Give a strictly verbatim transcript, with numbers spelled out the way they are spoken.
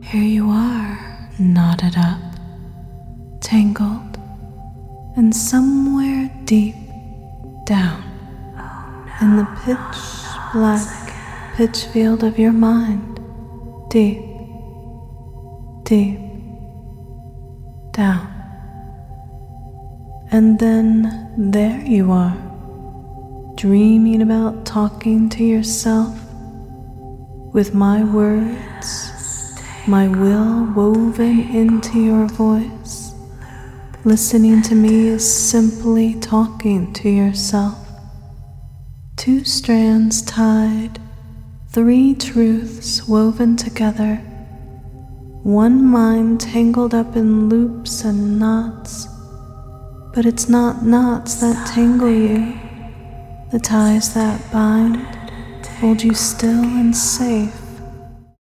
Here you are, knotted up, tangled, and somewhere deep down in the pitch black pitch field of your mind, deep, deep down. And then there you are, dreaming about talking to yourself with my words, my will woven into your voice. Listening to me is simply talking to yourself. Two strands tied, three truths woven together, one mind tangled up in loops and knots. But it's not knots that tangle you. The ties that bind hold you still and safe